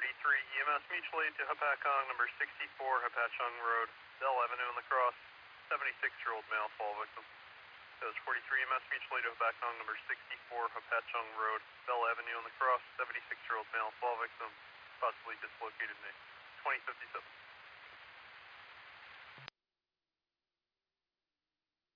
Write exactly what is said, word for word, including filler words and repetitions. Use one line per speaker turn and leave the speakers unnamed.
forty-three E M S mutual aid to Hapakong, number sixty-four, Hapachong Road, Bell Avenue in La Crosse, seventy-six-year-old male fall victim. That was forty-three E M S mutual aid to Hapakong, number sixty-four, Hapachong Road, Bell Avenue in La Crosse, seventy-six-year-old male fall victim, possibly dislocated knee. twenty fifty-seven.